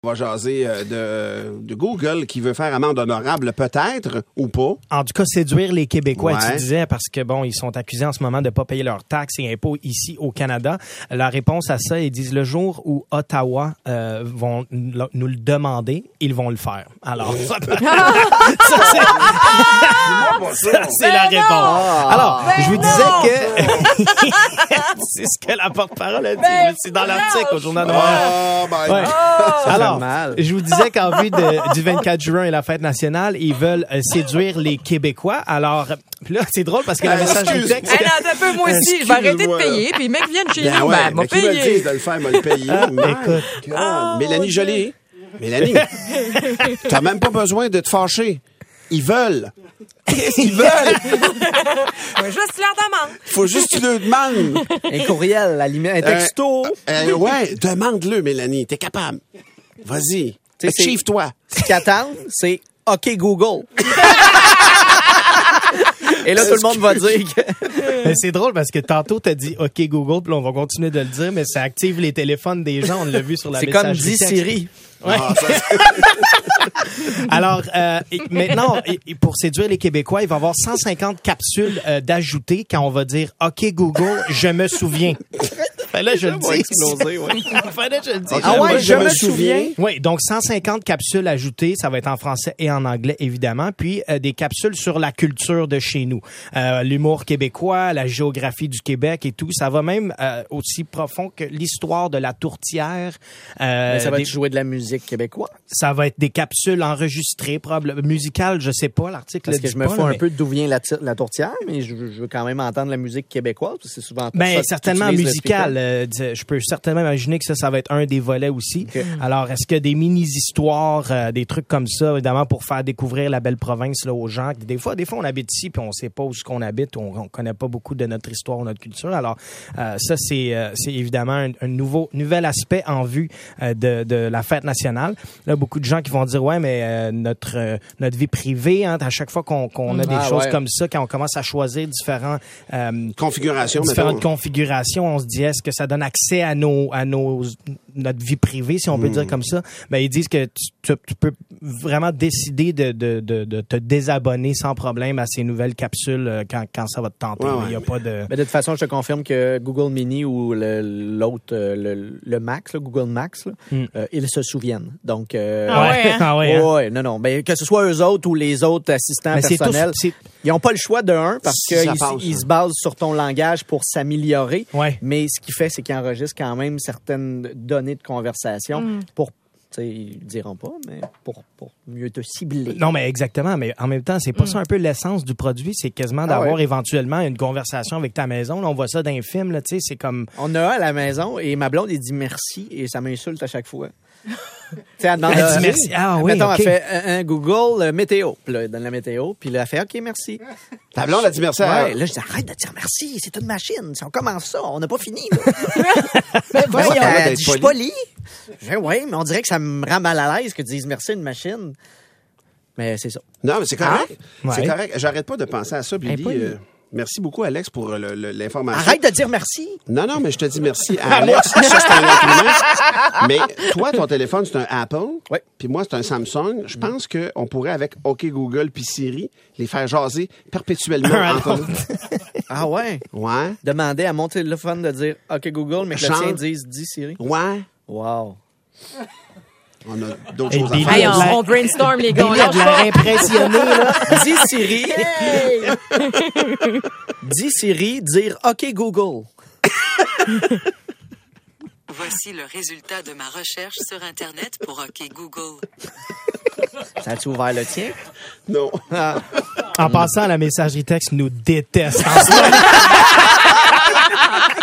On va jaser de Google qui veut faire amende honorable peut-être ou pas. En tout cas, séduire les Québécois, Ouais. tu disais, parce que bon, ils sont accusés en ce moment de pas payer leurs taxes et impôts ici au Canada. La réponse à ça, ils disent le jour où Ottawa vont nous le demander, ils vont le faire. Alors, ça, c'est la réponse. Alors, je vous disais que c'est ce que la porte-parole a dit. C'est dans l'article au Journal de Montréal. Ouais. Alors, je vous disais qu'en vue du 24 juin et la fête nationale, ils veulent séduire les Québécois. Alors, là, c'est drôle parce que le message du texte... Hey, non, un peu, moi aussi, je vais arrêter de payer, puis les mecs viennent chez nous, m'a qui me le payé. disent de le faire, m'a le payer. Écoute. Mélanie Joly. Mélanie, t'as même pas besoin de te fâcher. Ils veulent. Ils veulent. Juste leur demande. Faut juste que tu le demandes. Un courriel, la limite, un texto. Ouais, demande-le, Mélanie. T'es capable. Vas-y. Achieve-toi. Ce qu'ils attendent, c'est OK Google. Et là, tout le monde va dire que... Mais c'est drôle parce que tantôt, t'as dit OK Google, puis là, on va continuer de le dire, mais ça active les téléphones des gens. On l'a vu sur la C'est messagerie comme dit texte. Siri. Ouais. Alors, maintenant, pour séduire les Québécois, il va y avoir 150 capsules d'ajouter quand on va dire « OK, Google, je me souviens ». Fallait je le dis. Exploser, ouais. Fallait je le dis. Ah ouais, je me souviens. Oui, donc 150 capsules ajoutées, ça va être en français et en anglais, évidemment, puis des capsules sur la culture de chez nous. L'humour québécois, la géographie du Québec et tout. Ça va même aussi profond que l'histoire de la tourtière. Mais ça va jouer de la musique québécoise. Ça va être des capsules enregistrées, probablement musicales, je sais pas, l'article Parce le que dit je me pas, fous là, un peu d'où vient la tourtière, mais je veux quand même entendre la musique québécoise, parce que c'est souvent... Ben, certainement musicale. Je peux certainement imaginer que ça va être un des volets aussi. Okay. Alors, est-ce que des mini-histoires, des trucs comme ça, évidemment, pour faire découvrir la belle province là, aux gens? Des fois, on habite ici, puis on sait pas où est-ce qu'on habite, on connaît pas beaucoup de notre histoire ou notre culture. Alors, ça, c'est évidemment un nouvel aspect en vue de la fête nationale. Là, beaucoup de gens qui vont dire, ouais, mais notre vie privée, hein, à chaque fois qu'on a des choses comme ça, quand on commence à choisir différentes configurations, on se dit, est-ce que ça donne accès à notre vie privée, si on peut dire comme ça? Ben, ils disent que tu peux vraiment décider de te désabonner sans problème à ces nouvelles capsules quand ça va te tenter. Il y a pas de... Mais de toute façon, je te confirme que Google Mini ou l'autre, le Max, Google Max, ils se souviennent. Donc, non. Ben, que ce soit eux autres ou les autres assistants personnels, ils n'ont pas le choix de un parce qu'ils se basent sur ton langage pour s'améliorer. Ouais. Mais ce qu'il fait, c'est qu'il enregistre quand même certaines données de conversation pour, ils ne diront pas, mais pour mieux te cibler. Non, mais exactement. Mais en même temps, c'est pas ça un peu l'essence du produit. C'est quasiment d'avoir éventuellement une conversation avec ta maison. Là, on voit ça dans les films. Là, c'est comme... On a un à la maison et ma blonde, elle dit merci et ça m'insulte à chaque fois. Elle demande, elle dit merci. Ah oui, mettons, okay. Elle fait Google météo. Puis là, elle donne la météo. Puis là, elle fait OK, merci. Ta blonde a dit merci. Ouais, là, je dis arrête de dire merci. C'est une machine. Si on commence ça, on n'a pas fini. Elle dit, je suis poli. Je dis, oui, mais on dirait que ça me rend mal à l'aise que tu dises merci à une machine. Mais c'est ça. Non, mais c'est correct. Ouais. C'est correct. J'arrête pas de penser à ça, Billy. Merci beaucoup, Alex, pour l'information. Arrête de dire merci. Non, mais je te dis merci à Alex. Ça, c'est un être humain. Mais toi, ton téléphone, c'est un Apple. Oui. Puis moi, c'est un Samsung. Je pense qu'on pourrait, avec OK Google puis Siri, les faire jaser perpétuellement entre eux. Ah ouais? Ouais. Demander à mon téléphone de dire OK Google, mais que le tien dise dis Siri. Ouais. Wow. On a d'autres choses à Billy, faire. Hey, on brainstorm, les gars. Il a de l'air impressionné, là. Dis Siri. Dis Siri, dire OK Google. Voici le résultat de ma recherche sur Internet pour OK Google. Ça a-tu ouvert le tien? Non. En passant, la messagerie texte nous déteste en ce moment.